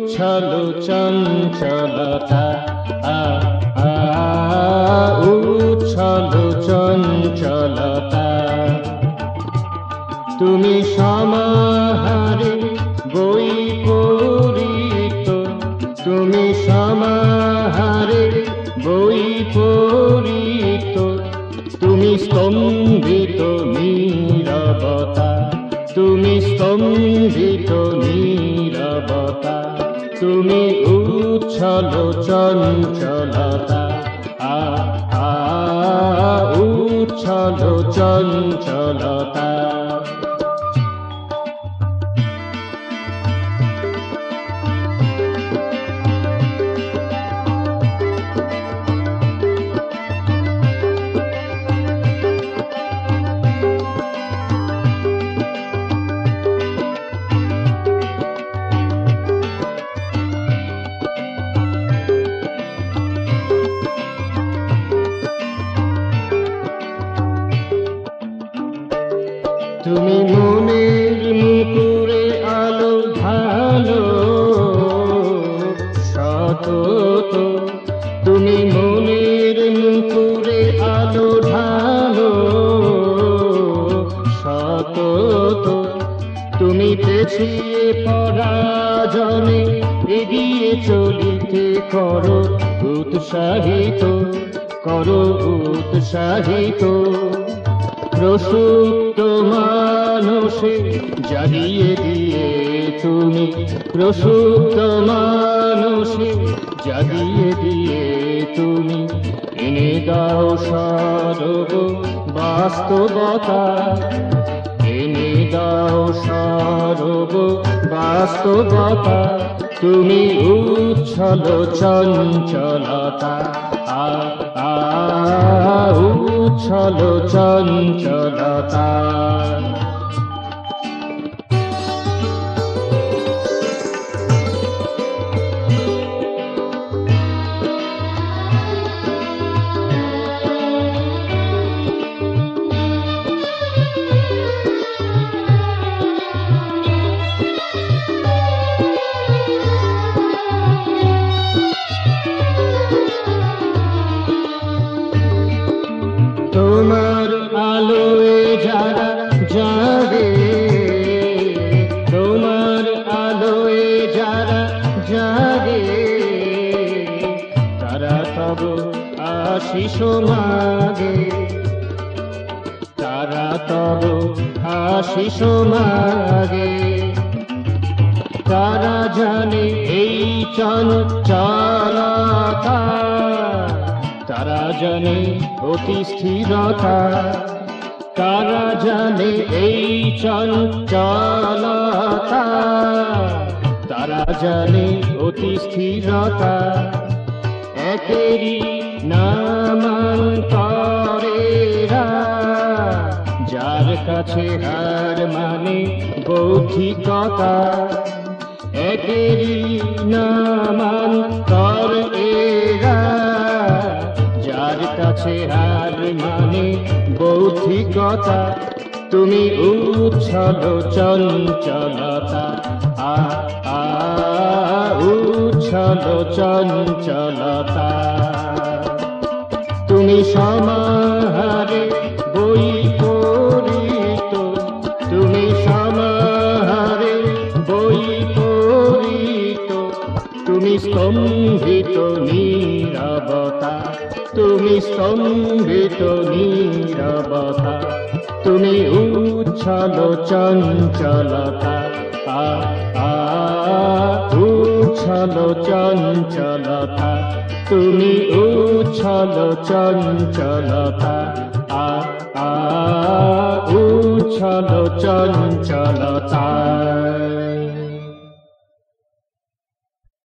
উচ্ছল চঞ্চলতা উচ্ছল চঞ্চলতা তুমি সমাহারে বৈপরীত তুমি সমাহারে বৈপরীত তুমি স্তম্ভিত নীরবতা তুমি স্তম্ভিত নীরবতা তুমি উচ্ছল চঞ্চলতা উচ্ছল চঞ্চলতা তুমি মনের মুকুরে আলো ঢালো সতত তুমি মনের মুকুরে আলো ঢালো সতত তুমি পেছিয়ে পরাজনে এগিয়ে চলিতে করো উৎসাহিত প্রসুপ্ত মানসে জাগিয়ে দিয়ে তুমি প্রসুপ্ত মানসে জাগিয়ে দিয়ে তুমি এনে দাও সর্ব বাস্তবতা এনে দাও সর্ব বাস্তবতা তুমি উচ্ছল চঞ্চলতা উচ্ছল চঞ্চলতা তোমার আলোয় যারা জাগে তোমার আলোয় যারা জাগে তারা তব আশিস মাগে তারা তব আশিস মাগে তারা জানে এই চঞ্চলতা তারা জানে অতি স্থিরতা তারা জানে এই চঞ্চলতা তারা জানে অতি স্থিরতা একেরই নামান্তরেরা যার কাছে হার মানে বৌদ্ধিকতা একেরই নামান্তরেরা যার কাছে হার মানে বৌদ্ধিকতা তুমি উচ্ছল চঞ্চলতা উচ্ছল চঞ্চলতা তুমি সমাহারে বৈপরীত তুমি সমাহারে বৈপরীত তুমি স্তম্ভিত নীরবতা তুমি স্তম্ভিত নীরবতা তুমি উচ্ছল চঞ্চলতা উচ্ছল চঞ্চলতা তুমি উচ্ছল চঞ্চলতা উচ্ছল চঞ্চলতা